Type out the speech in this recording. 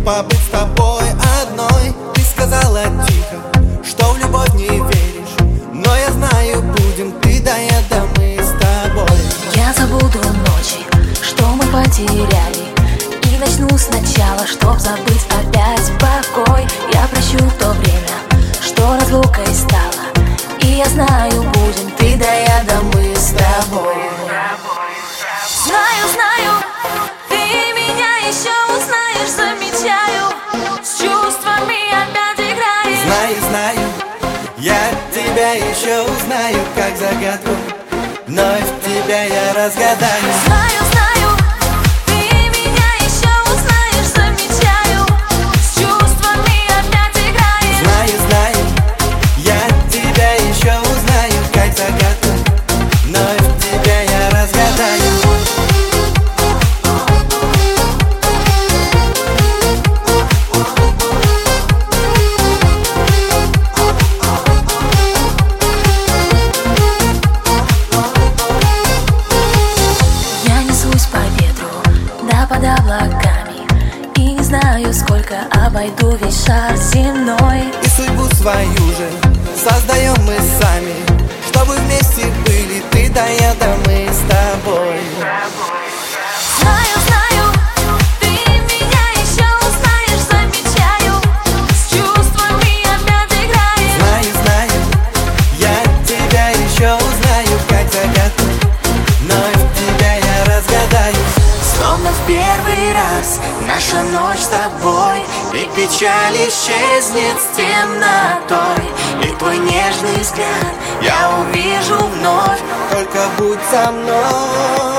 побыть с тобой одной. Ты сказала тихо, что в любовь не веришь, но я знаю, будем ты да я, да мы с тобой. Я забуду ночи, что мы потеряли, и начну сначала, чтоб забыть опять покой. Я прощу то время, что разлукой стало, и я знаю, будем ты да я, да мы с тобой. Знаю, знаю, ты меня еще узнаешь, замечаю, с чувствами опять играешь. Знаю, знаю, я тебя еще узнаю, как загадку, вновь тебя я разгадаю. Знаю, знаю, ты меня еще узнаешь, замечаю, с чувствами опять играешь. Знаю, знаю, я тебя еще узнаю, как загадку, вновь тебя я разгадаю. Я несусь по ветру, да под облаками, и не знаю, сколько обойду весь шар земной. И судьбу свою же создаем мы сами, чтобы вместе были ты да я, да мы с тобой. Знаю, знаю, ты меня еще узнаешь, замечаю, с чувствами опять играешь. Знаю, знаю, я тебя еще узнаю, как загадку, вновь тебя я разгадаю. Словно в первый раз наша ночь с тобой, и печаль исчезнет с темнотой, и твой нежный взгляд я увижу вновь. Только будь со мной.